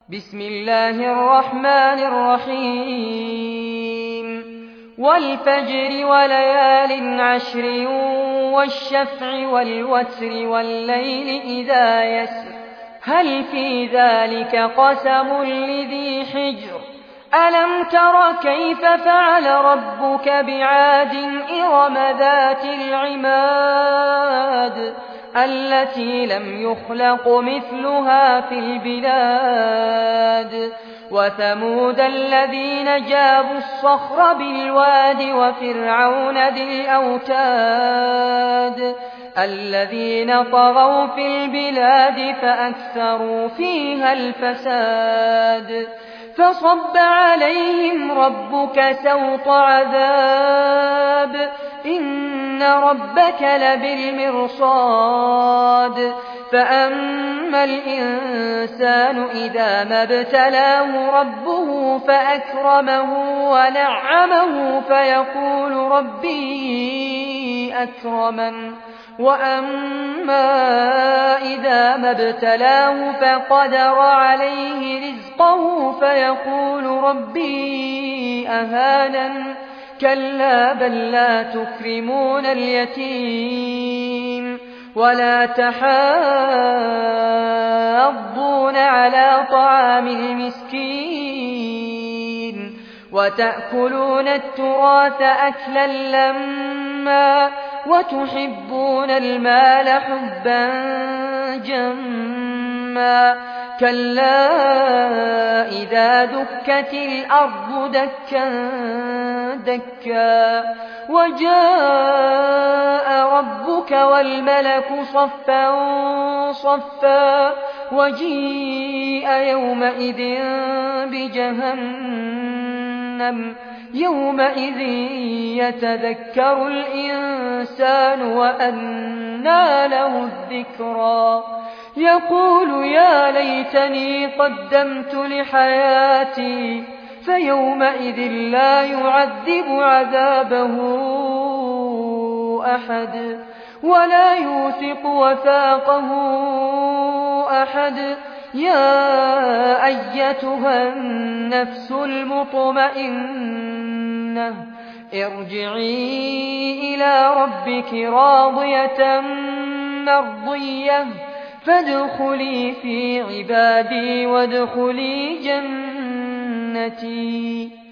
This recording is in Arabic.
بسم الله الرحمن الرحيم والفجر وليال عشر والشفع والوتر والليل إذا يسر هل في ذلك قسم لذي حجر ألم تر كيف فعل ربك بعاد إرم ذات العماد التي لم يخلق مثلها في البلاد وثمود الذين جابوا الصخر بالواد وفرعون ذي الأوتاد الذين طغوا في البلاد فأكثروا فيها الفساد فصب عليهم ربك سوط عذاب إن ربك لبالمرصاد فأما الإنسان إذا ما ابتلاه ربه فأكرمه ونعمه فيقول ربي أكرمن وأما إذا ما ابتلاه فقدر عليه رزقه فيقول ربي أهانن كلا بل لا تكرمون اليتيم ولا تحاضون على طعام المسكين وتأكلون التراث أكلا لما وتحبون المال حبا جما كلا إذا دكت الأرض دكا دكا وجاء ربك والملك صفا صفا وجيء يومئذ بجهنم يومئذ يتذكر الإنسان وأنى له الذكرى يقول يا ليتني قدمت لحياتي فيومئذ لا يعذب عذابه أحد ولا يوثق وثاقه أحد يا أيتها النفس المطمئنة ارجعي إلى ربك راضية مرضية فادخلي في عبادي وادخلي جنتي